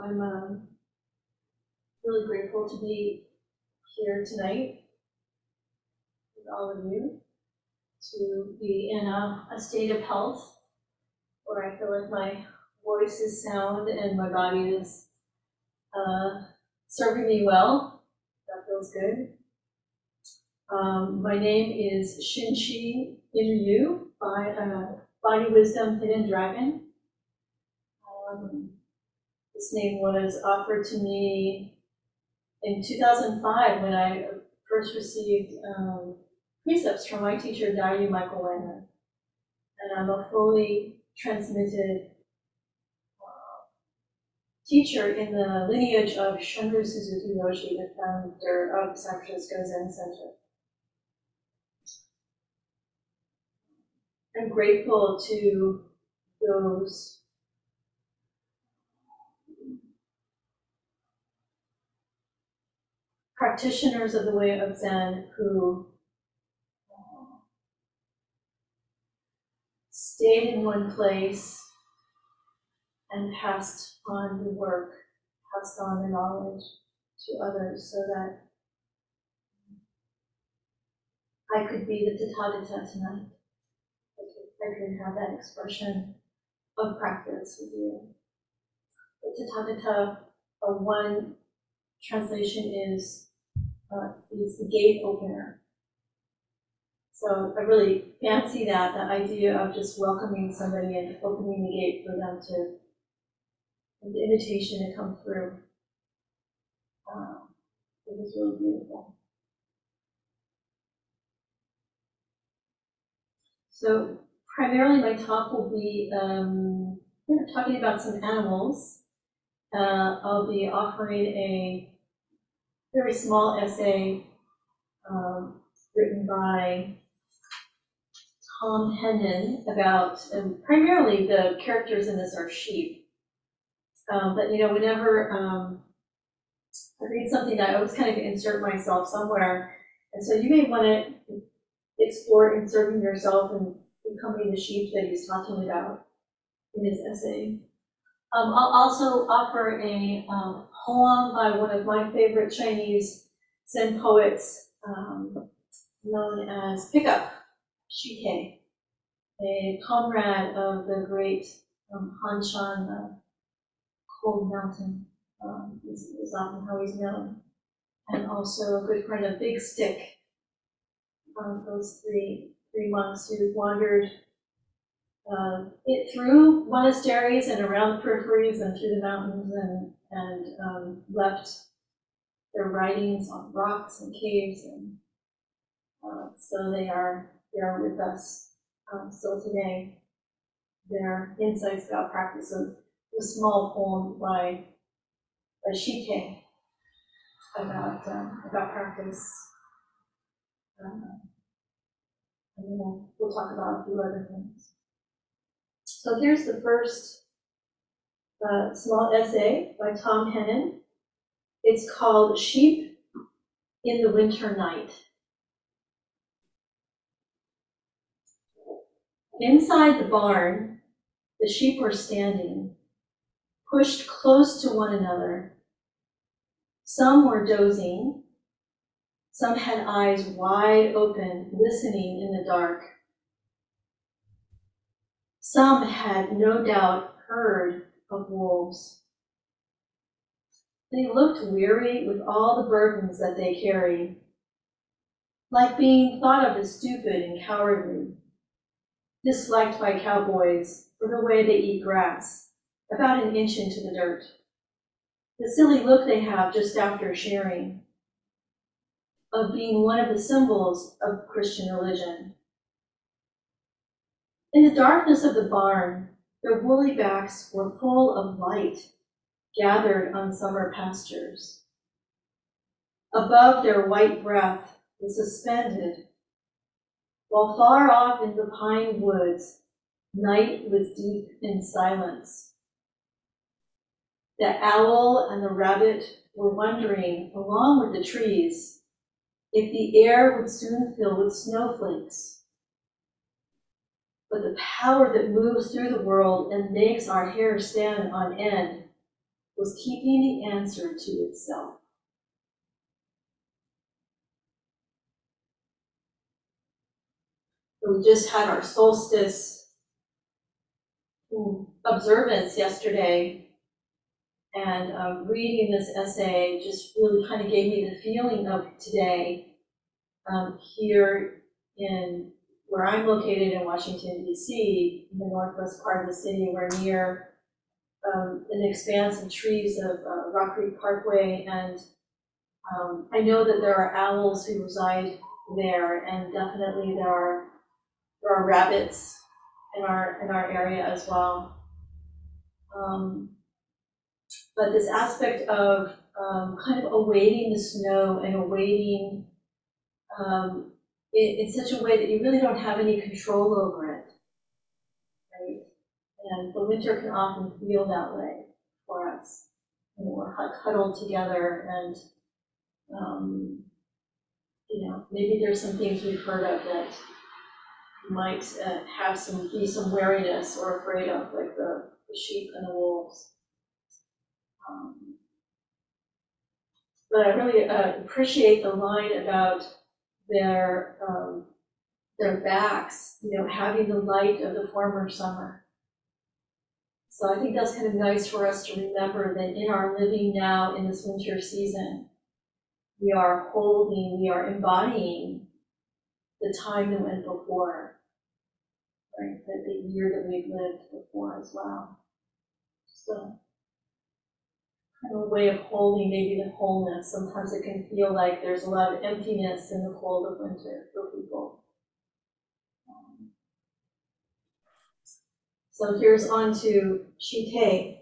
I'm really grateful to be here tonight with all of you, to be in a state of health where I feel like my voice is sound and my body is serving me well. That feels good. My name is Shinchi Inryu, Body Wisdom Hidden Dragon. This name was offered to me in 2005 when I first received precepts from my teacher, Daiyu Michael Wagner. And I'm a fully transmitted teacher in the lineage of Shunryu Suzuki Roshi, the founder of San Francisco Zen Center. I'm grateful to those practitioners of the way of Zen who stayed in one place and passed on the work, passed on the knowledge to others so that I could be the Tathagata tonight. I could have that expression of practice with you. The Tathagata, one translation is the gate opener. So I really fancy that, the idea of just welcoming somebody and opening the gate for them to, the invitation to come through. It was really beautiful. So primarily my talk will be talking about some animals. I'll be offering a very small essay written by Tom Hendon about, primarily the characters in this are sheep. But whenever I read something, I always kind of insert myself somewhere. And so you may want to explore inserting yourself and becoming the sheep that he's talking about in his essay. I'll also offer a poem by one of my favorite Chinese Zen poets, known as Pickup Shike, a comrade of the great Han Shan, Cold Mountain, is often how he's known, and also a good friend of Big Stick, those three monks who wandered through monasteries and around the peripheries and through the mountains and left their writings on rocks and caves, and so they are with us still today. Their insights about practice. So a small poem by Shike about practice. And then we'll talk about a few other things. So here's the first small essay by Tom Hendon. It's called Sheep in the Winter Night. Inside the barn, the sheep were standing, pushed close to one another. Some were dozing. Some had eyes wide open, listening in the dark. Some had no doubt heard of wolves. They looked weary with all the burdens that they carried, like being thought of as stupid and cowardly, disliked by cowboys for the way they eat grass, about an inch into the dirt. The silly look they have just after sharing, of being one of the symbols of Christian religion. In the darkness of the barn, their woolly backs were full of light, gathered on summer pastures. Above their white breath was suspended, while far off in the pine woods, night was deep in silence. The owl and the rabbit were wondering, along with the trees, if the air would soon fill with snowflakes. But the power that moves through the world and makes our hair stand on end was keeping the answer to itself. We just had our solstice observance yesterday, and reading this essay just really kind of gave me the feeling of today here in where I'm located in Washington, D.C., in the northwest part of the city. We're near an expanse of trees of Rock Creek Parkway, and I know that there are owls who reside there, and definitely there are rabbits in our area as well. But this aspect of kind of awaiting the snow and awaiting in such a way that you really don't have any control over it, right? And the winter can often feel that way for us. You know, we're huddled together, and you know, maybe there's some things we've heard of that might be some wariness or afraid of, like the sheep and the wolves. But I really appreciate the line about their backs, you know, having the light of the former summer. So I think that's kind of nice for us to remember that in our living now in this winter season, we are embodying the time that went before, right? The year that we've lived before as well. So kind of a way of holding maybe the wholeness. Sometimes it can feel like there's a lot of emptiness in the cold of winter for people. So here's on to Shite.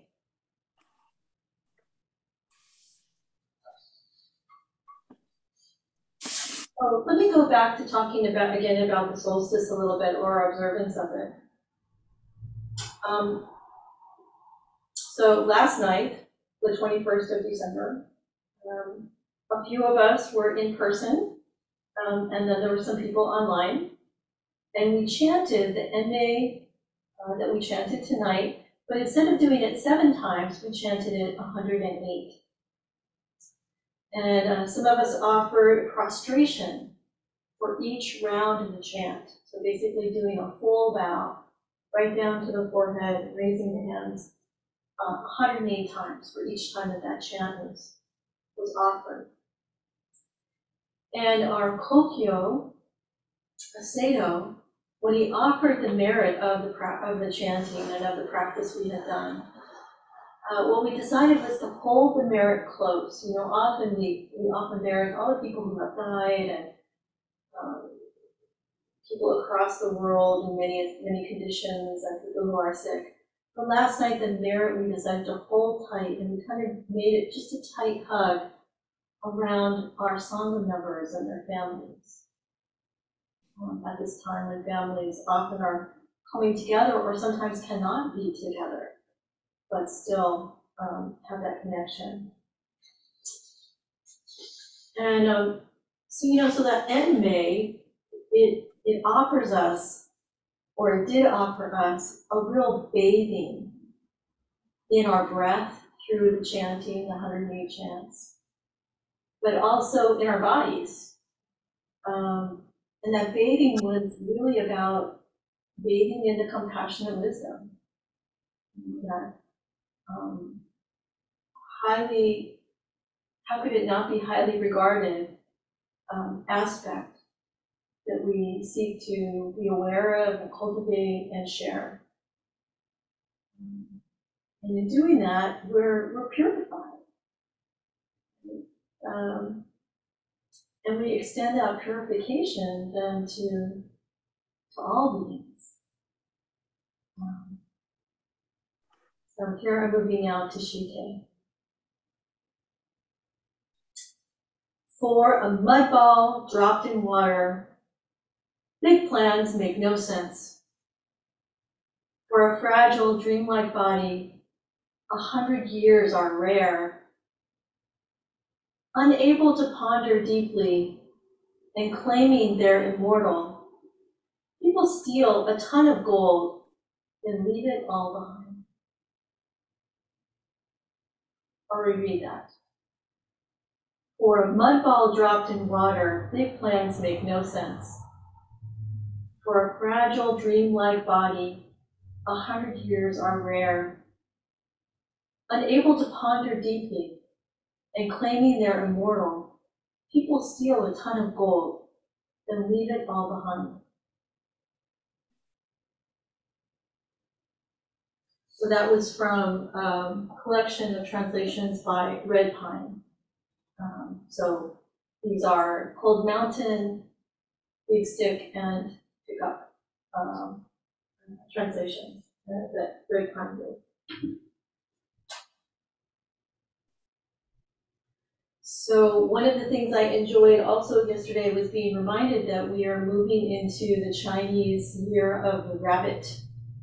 Oh, let me go back to talking about the solstice a little bit, or our observance of it. So last night, the 21st of December, a few of us were in person, and then there were some people online, and we chanted the Ende that we chanted tonight, but instead of doing it 7 times, we chanted it 108. And some of us offered prostration for each round of the chant. So basically doing a full bow, right down to the forehead, raising the hands 108 times for each time that chant was offered. And our Kokyo, Seto, when he offered the merit of the chanting and of the practice we had done, what we decided was to hold the merit close. You know, often we offer merit all the people who have died and people across the world in many conditions and people who are sick. But last night, the merit we decided to hold tight, and we kind of made it just a tight hug around our Sangha members and their families. At this time when families often are coming together or sometimes cannot be together, but still have that connection. And so that Enmei, it offers us, or it did offer us, a real bathing in our breath through the chanting, the 108 chants, but also in our bodies. And that bathing was really about bathing in the compassionate wisdom. That how could it not be highly regarded aspect that we seek to be aware of and cultivate and share. And in doing that, we're purified. And we extend that purification then to all beings. So here I'm moving now to Shite. For a mud ball dropped in water, big plans make no sense. For a fragile, dreamlike body, 100 years are rare. Unable to ponder deeply and claiming they're immortal, people steal a ton of gold and leave it all behind. I'll reread that. For a mud ball dropped in water, big plans make no sense. For a fragile, dreamlike body, 100 years are rare. Unable to ponder deeply and claiming they're immortal, people steal a ton of gold, then leave it all behind. So that was from a collection of translations by Red Pine. So these are Cold Mountain, Big Stick, and Pickup translations that Red Pine did. So one of the things I enjoyed also yesterday was being reminded that we are moving into the Chinese Year of the Rabbit.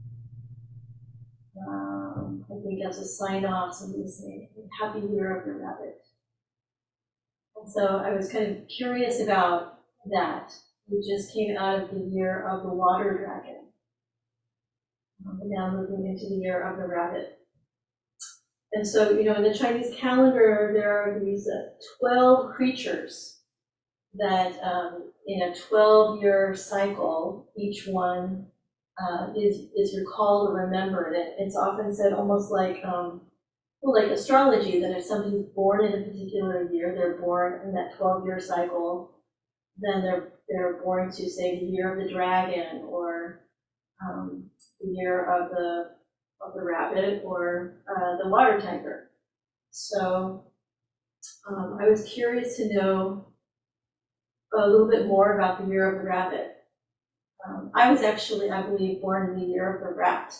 I think as a sign-off, somebody's saying, Happy Year of the Rabbit. And so I was kind of curious about that. We just came out of the Year of the Water Dragon. And now moving into the Year of the Rabbit. And so, in the Chinese calendar, there are these 12 creatures that in a 12-year cycle, each one is recalled or remembered. And it's often said almost like astrology, that if somebody's born in a particular year, they're born in that 12-year cycle, then they're born to, say, the year of the dragon, or the year of the rabbit, or the water tiger. So I was curious to know a little bit more about the year of the rabbit. I was actually, I believe, born in the year of the rat.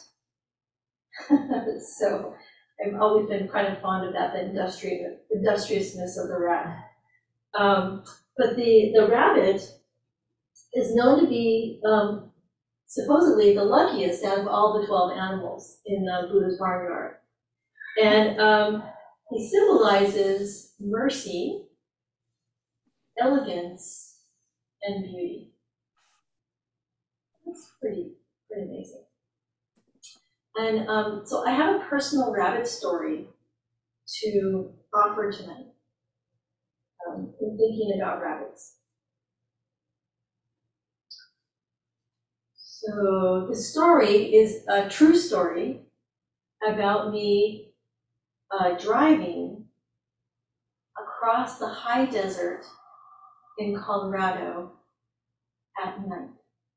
So I've always been kind of fond of that, the industriousness of the rat. But the rabbit is known to be supposedly the luckiest out of all the 12 animals in Buddha's barnyard. And he symbolizes mercy, elegance, and beauty. That's pretty amazing. And so I have a personal rabbit story to offer tonight in thinking about rabbits. So the story is a true story about me driving across the high desert in Colorado at night.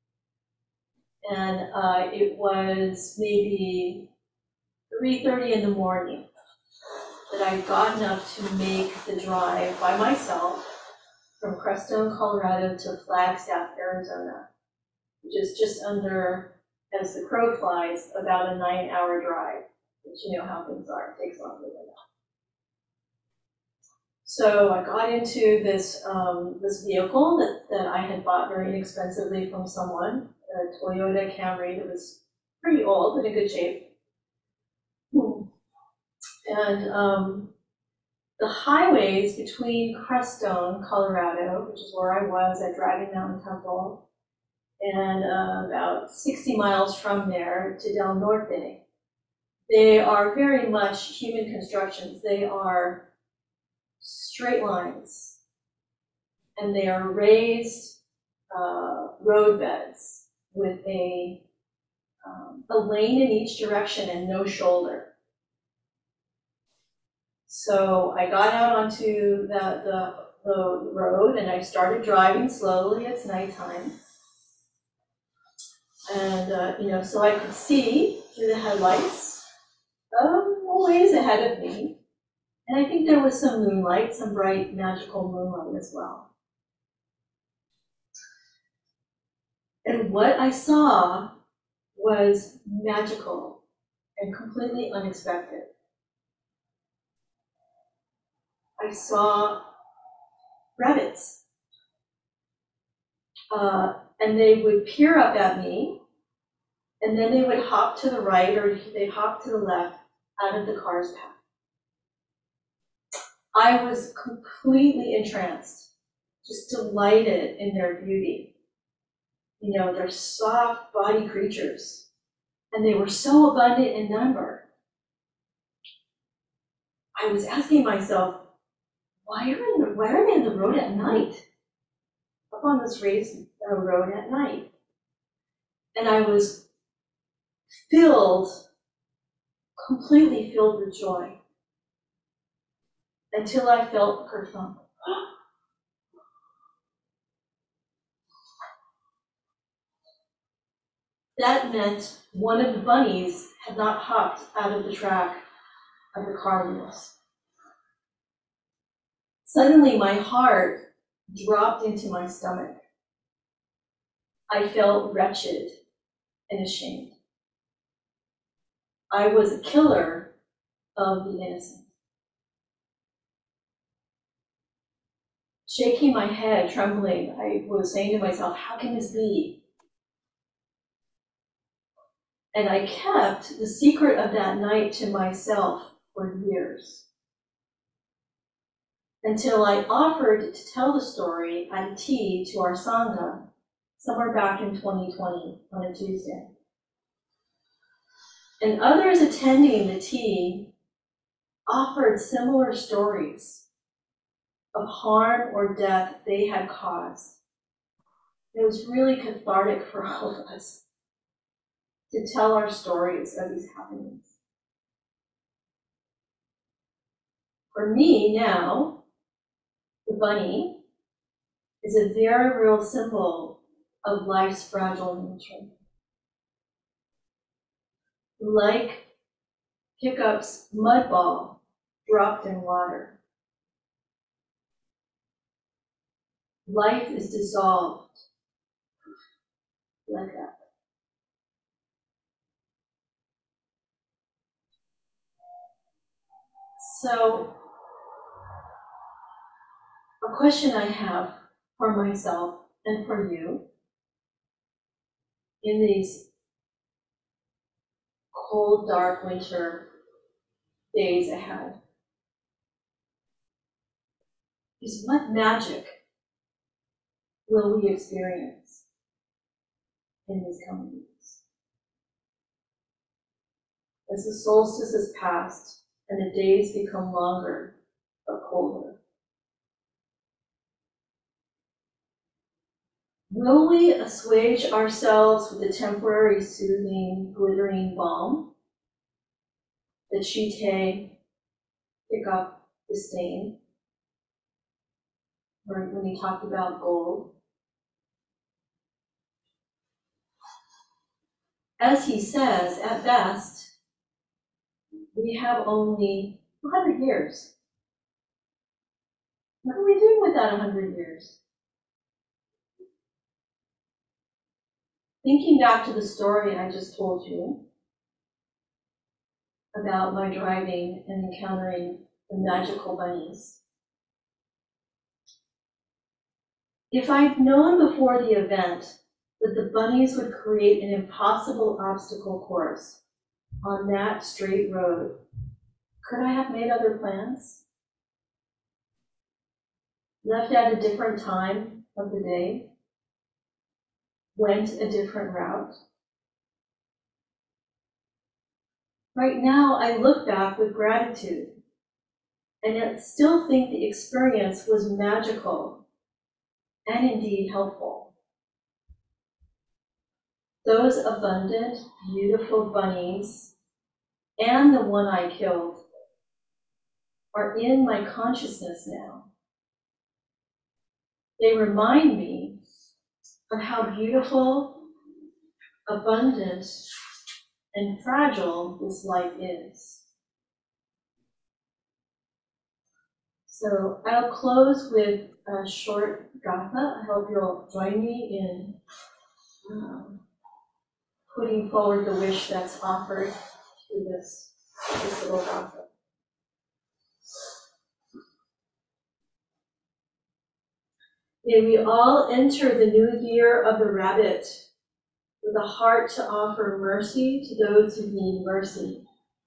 And it was maybe 3:30 in the morning that I'd gotten up to make the drive by myself from Crestone, Colorado to Flagstaff, Arizona, which is just under, as the crow flies, about a 9-hour drive, which you know how things are, it takes longer than that. So I got into this vehicle that I had bought very inexpensively from someone, a Toyota Camry that was pretty old but in good shape. And the highways between Crestone, Colorado, which is where I was at Dragon Mountain Temple, and about 60 miles from there to Del Norte, they are very much human constructions. They are straight lines, and they are raised road beds with a lane in each direction and no shoulder. So I got out onto the road and I started driving slowly. It's nighttime. And, so I could see through the headlights a ways ahead of me. And I think there was some moonlight, some bright, magical moonlight as well. And what I saw was magical and completely unexpected. I saw rabbits. And they would peer up at me, and then they would hop to the right or they'd hop to the left out of the car's path. I was completely entranced, just delighted in their beauty. They're soft body creatures, and they were so abundant in number. I was asking myself, why are they on the road at night? Up on this raised road at night. And I was completely filled with joy, until I felt her thump. That meant one of the bunnies had not hopped out of the track of the car wheels. Suddenly my heart dropped into my stomach. I felt wretched and ashamed. I was a killer of the innocent. Shaking my head, trembling, I was saying to myself, how can this be? And I kept the secret of that night to myself for years, until I offered to tell the story at a tea to our Sangha somewhere back in 2020 on a Tuesday. And others attending the tea offered similar stories of harm or death they had caused. It was really cathartic for all of us to tell our stories of these happenings. For me now, the bunny is a very real symbol of life's fragile nature. Like Hiccup's mud ball dropped in water, life is dissolved like that. So, a question I have for myself and for you in these cold, dark winter days ahead is, what magic will we experience in these coming weeks? As the solstice has passed and the days become longer but colder, will we assuage ourselves with the temporary soothing, glittering balm that Shite, Hiccup, disdain, or when he talked about gold? As he says, at best, we have only 100 years. What are we doing with that 100 years? Thinking back to the story I just told you about my driving and encountering the magical bunnies. If I'd known before the event that the bunnies would create an impossible obstacle course on that straight road, could I have made other plans? Left at a different time of the day? Went a different route? Right now, I look back with gratitude, and yet still think the experience was magical and indeed helpful. Those abundant, beautiful bunnies and the one I killed are in my consciousness now. They remind me of how beautiful, abundant, and fragile this life is. So I'll close with a short gatha. I hope you'll join me in putting forward the wish that's offered through this little gatha. May we all enter the new year of the rabbit with a heart to offer mercy to those who need mercy.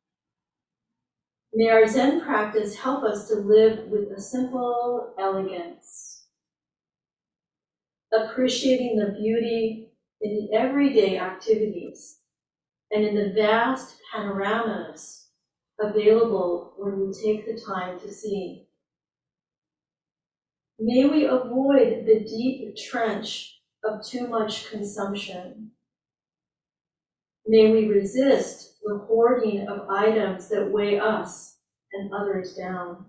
May our Zen practice help us to live with a simple elegance, appreciating the beauty in the everyday activities and in the vast panoramas available when we take the time to see. May we avoid the deep trench of too much consumption. May we resist the hoarding of items that weigh us and others down.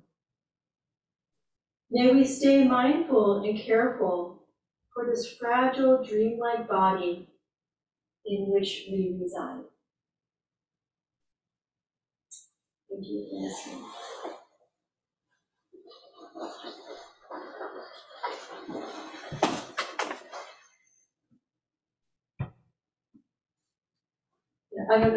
May we stay mindful and careful for this fragile, dreamlike body in which we reside. Thank you for listening. I have